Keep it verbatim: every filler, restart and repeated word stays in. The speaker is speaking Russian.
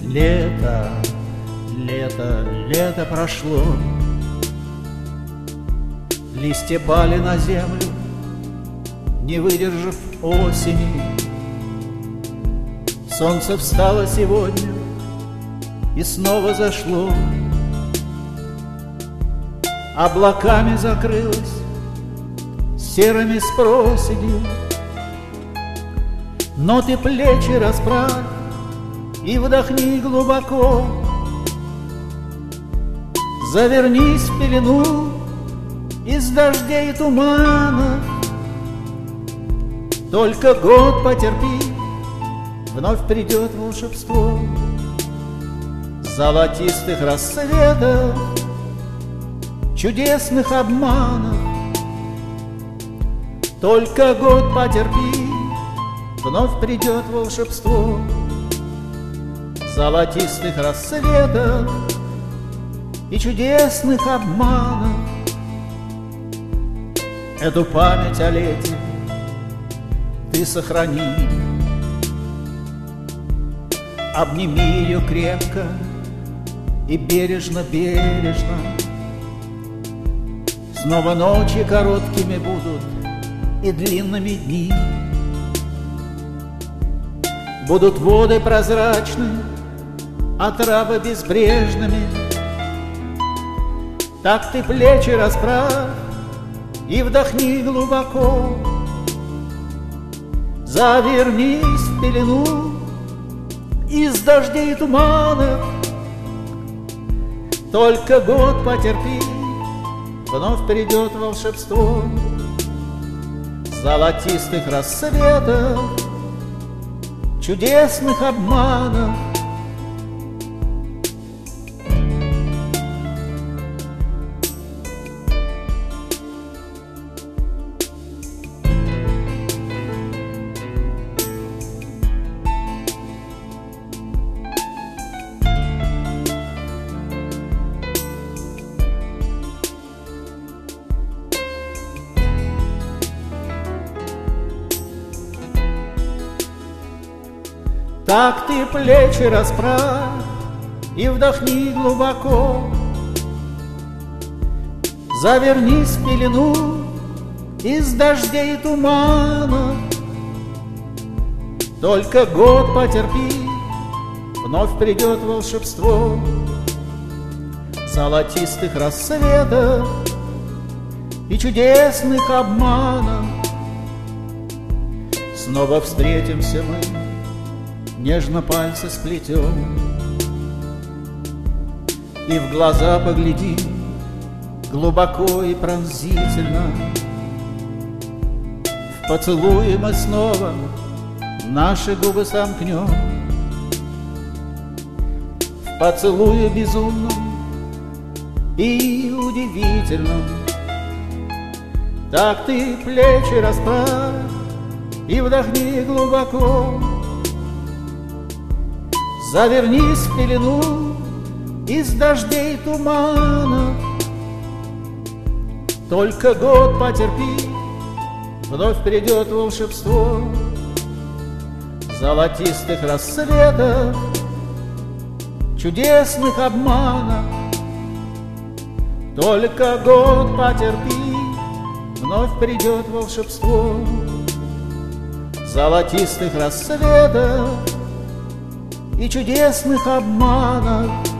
Лето, лето, лето прошло, листья пали на землю, не выдержав осени. Солнце встало сегодня и снова зашло, облаками закрылось серыми с проседью. Но ты плечи расправь и вдохни глубоко, завернись в пелену из дождей и туманов. Только год потерпи, вновь придет волшебство золотистых рассветов, чудесных обманов. Только год потерпи, вновь придет волшебство золотистых рассветов и чудесных обманов. Эту память о лете ты сохрани, обними ее крепко и бережно-бережно. Снова ночи короткими будут и длинными дни, будут воды прозрачны, а травы безбрежными. Так ты плечи расправь и вдохни глубоко, завернись в пелену из дождей и туманов. Только год потерпи, вновь придет волшебство золотистых рассветов, чудесных обманов. Так ты плечи расправь и вдохни глубоко, завернись в пелену из дождей и тумана. Только год потерпи, вновь придет волшебство золотистых рассветов и чудесных обманов. Снова встретимся мы, нежно пальцы сплетем, и в глаза поглядим глубоко и пронзительно. В поцелуе мы снова наши губы сомкнем, в поцелуе безумном и удивительном. Так ты плечи расправь и вдохни глубоко, завернись в пелену из дождей и тумана. Только год потерпи, вновь придет волшебство золотистых рассветов, чудесных обманов. Только год потерпи, вновь придет волшебство золотистых рассветов и чудесных обманов.